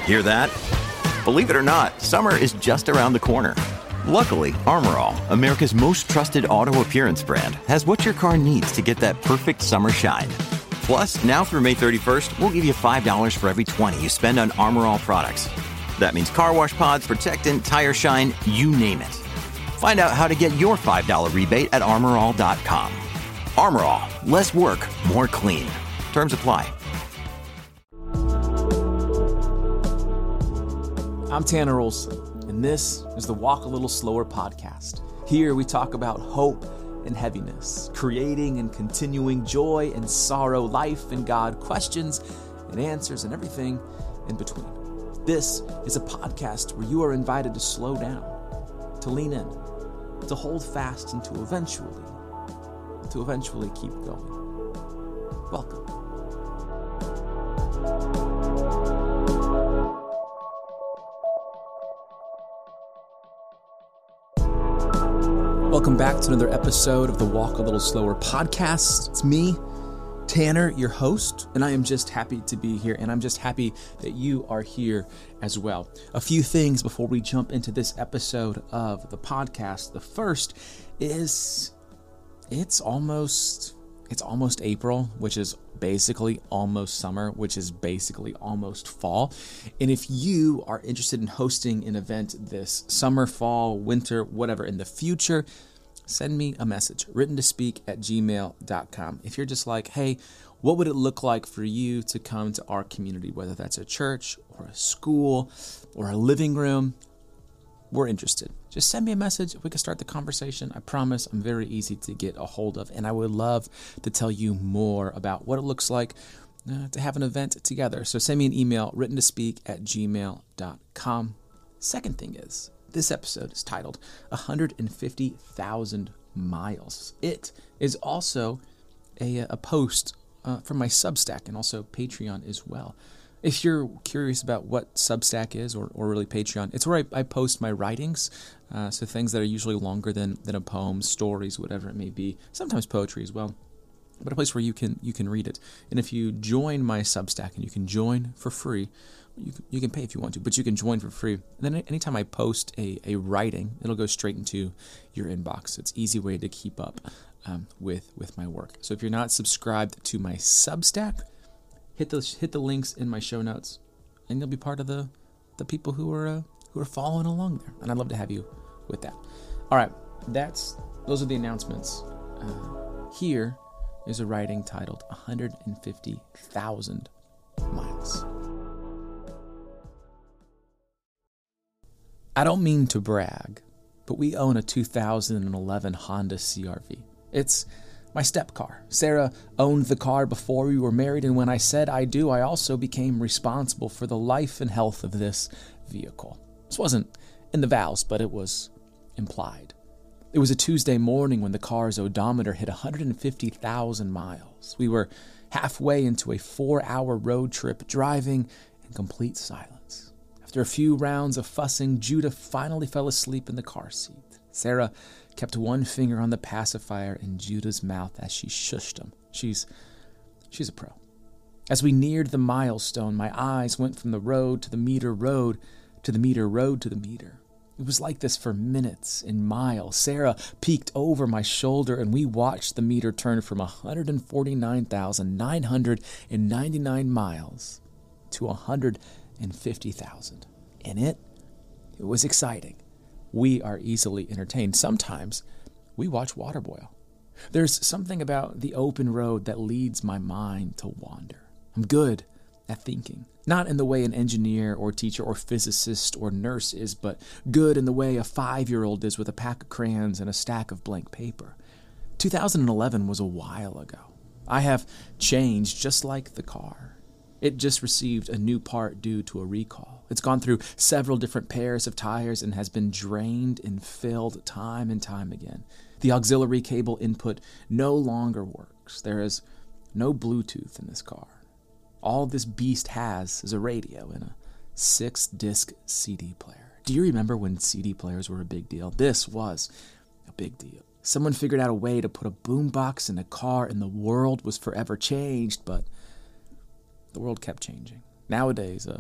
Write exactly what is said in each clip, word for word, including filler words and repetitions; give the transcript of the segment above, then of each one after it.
Hear that? Believe it or not, summer is just around the corner. Luckily, Armor All, America's most trusted auto appearance brand, has what your car needs to get that perfect summer shine. Plus, now through May thirty-first, we'll give you five dollars for every twenty you spend on Armor All products. That means car wash pods, protectant, tire shine, you name it. Find out how to get your five dollars rebate at armor all dot com. Armor All, less work, more clean. Terms apply. I'm Tanner Olson, and this is the Walk a Little Slower podcast. Here we talk about hope and heaviness, creating and continuing joy and sorrow, life and God, questions and answers, and everything in between. This is a podcast where you are invited to slow down, to lean in, to hold fast, and to eventually, to eventually keep going. Welcome. Welcome back to another episode of the Walk a Little Slower podcast. It's me, Tanner, your host, and I am just happy to be here, and I'm just happy that you are here as well. A few things before we jump into this episode of the podcast. The first is it's almost it's almost April, which is basically almost summer, which is basically almost fall. And if you are interested in hosting an event this summer, fall, winter, whatever in the future, send me a message, written to speak at gmail dot com. If you're just like, hey, what would it look like for you to come to our community, whether that's a church or a school or a living room, we're interested. Just send me a message. We can start the conversation. I promise I'm very easy to get a hold of, and I would love to tell you more about what it looks like uh, to have an event together. So send me an email, written to speak at gmail dot com. Second thing is, this episode is titled one hundred fifty thousand miles. It is also a, a post uh, from my Substack and also Patreon as well. If you're curious about what Substack is, or, or really Patreon, it's where I, I post my writings, uh, so things that are usually longer than, than a poem, stories, whatever it may be, sometimes poetry as well, but a place where you can you can read it. And if you join my Substack, and you can join for free, you can, you can pay if you want to, but you can join for free. And then anytime I post a, a writing, it'll go straight into your inbox. It's an easy way to keep up um, with, with my work. So if you're not subscribed to my Substack, Hit the hit the links in my show notes, and you'll be part of the, the people who are uh, who are following along there. And I'd love to have you with that. All right, that's those are the announcements. Uh, here is a writing titled one hundred fifty thousand miles. I don't mean to brag, but we own a two thousand eleven Honda C R V. It's my step car. Sarah owned the car before we were married, and when I said I do, I also became responsible for the life and health of this vehicle. This wasn't in the vows, but it was implied. It was a Tuesday morning when the car's odometer hit one hundred fifty thousand miles. We were halfway into a four-hour road trip, driving in complete silence. After a few rounds of fussing, Judah finally fell asleep in the car seat. Sarah kept one finger on the pacifier in Judah's mouth as she shushed him. She's she's a pro. As we neared the milestone, my eyes went from the road to the meter road to the meter road to the meter. It was like this for minutes and miles. Sarah peeked over my shoulder, and we watched the meter turn from one hundred forty-nine thousand nine hundred ninety-nine miles to one hundred fifty thousand. And it, it was exciting. We are easily entertained. Sometimes we watch water boil. There's something about the open road that leads my mind to wander. I'm good at thinking, not in the way an engineer or teacher or physicist or nurse is, but good in the way a five-year-old is with a pack of crayons and a stack of blank paper. two thousand eleven was a while ago. I have changed just like the car. It just received a new part due to a recall. It's gone through several different pairs of tires and has been drained and filled time and time again. The auxiliary cable input no longer works. There is no Bluetooth in this car. All this beast has is a radio and a six-disc C D player. Do you remember when C D players were a big deal? This was a big deal. Someone figured out a way to put a boombox in a car and the world was forever changed, but the world kept changing. Nowadays, a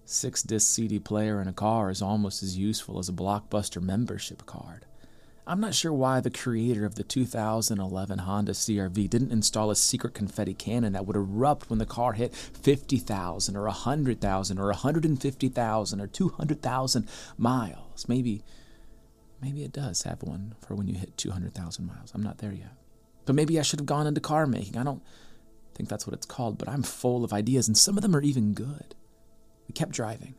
Six-disc C D player in a car is almost as useful as a Blockbuster membership card. I'm not sure why the creator of the two thousand eleven Honda C R V didn't install a secret confetti cannon that would erupt when the car hit fifty thousand or one hundred thousand or one hundred fifty thousand or two hundred thousand miles. Maybe, maybe it does have one for when you hit two hundred thousand miles. I'm not there yet. But maybe I should have gone into car making. I don't think that's what it's called, but I'm full of ideas, and some of them are even good. We kept driving.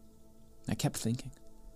I kept thinking.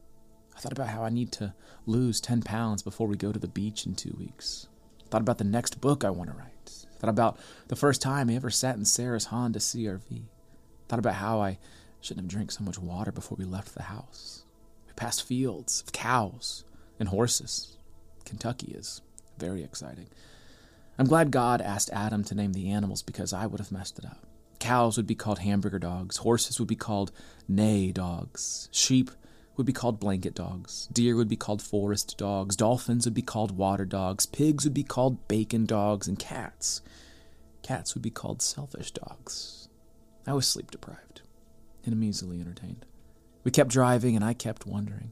I thought about how I need to lose ten pounds before we go to the beach in two weeks. I thought about the next book I want to write. I thought about the first time I ever sat in Sarah's Honda C R V. I thought about how I shouldn't have drank so much water before we left the house. We passed fields of cows and horses. Kentucky is very exciting. I'm glad God asked Adam to name the animals because I would have messed it up. Cows would be called hamburger dogs. Horses would be called neigh dogs. Sheep would be called blanket dogs. Deer would be called forest dogs. Dolphins would be called water dogs. Pigs would be called bacon dogs. And cats. Cats would be called selfish dogs. I was sleep deprived and I'm easily entertained. We kept driving and I kept wondering.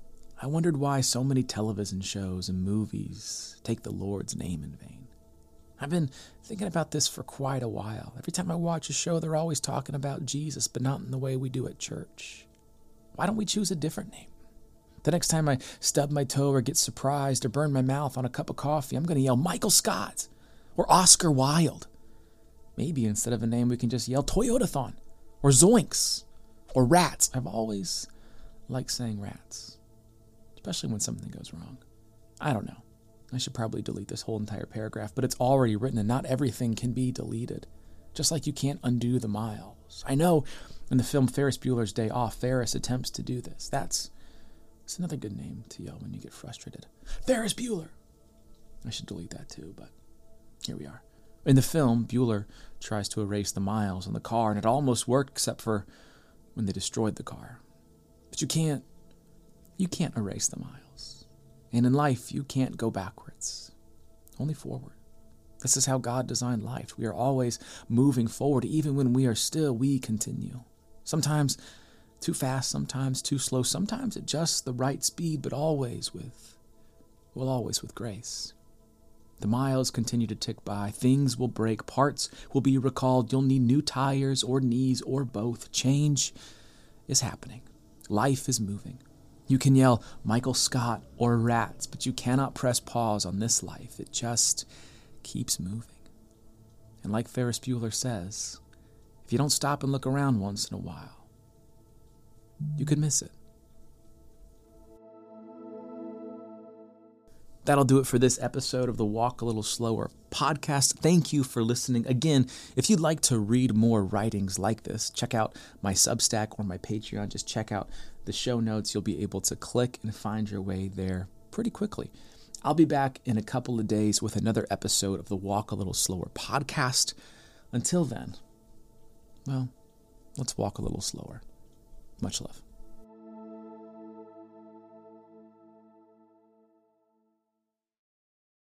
I wondered why so many television shows and movies take the Lord's name in vain. I've been thinking about this for quite a while. Every time I watch a show, they're always talking about Jesus, but not in the way we do at church. Why don't we choose a different name? The next time I stub my toe or get surprised or burn my mouth on a cup of coffee, I'm going to yell Michael Scott or Oscar Wilde. Maybe instead of a name, we can just yell Toyotathon or Zoinks or Rats. I've always liked saying rats, especially when something goes wrong. I don't know. I should probably delete this whole entire paragraph, but it's already written and not everything can be deleted. Just like you can't undo the miles. I know in the film Ferris Bueller's Day Off, Ferris attempts to do this. That's, that's another good name to yell when you get frustrated. Ferris Bueller! I should delete that too, but here we are. In the film, Bueller tries to erase the miles on the car, and it almost worked except for when they destroyed the car. But you can't, you can't erase the miles. And in life, you can't go backwards, only forward. This is how God designed life. We are always moving forward. Even when we are still, we continue. Sometimes too fast, sometimes too slow, sometimes at just the right speed, but always with, well, always with grace. The miles continue to tick by. Things will break. Parts will be recalled. You'll need new tires or knees or both. Change is happening. Life is moving. You can yell Michael Scott or Rats, but you cannot press pause on this life. It just keeps moving. And like Ferris Bueller says, if you don't stop and look around once in a while, you could miss it. That'll do it for this episode of the Walk a Little Slower podcast. Thank you for listening. Again, if you'd like to read more writings like this, check out my Substack or my Patreon. Just check out the show notes. You'll be able to click and find your way there pretty quickly. I'll be back in a couple of days with another episode of the Walk a Little Slower podcast. Until then, well, let's walk a little slower. Much love.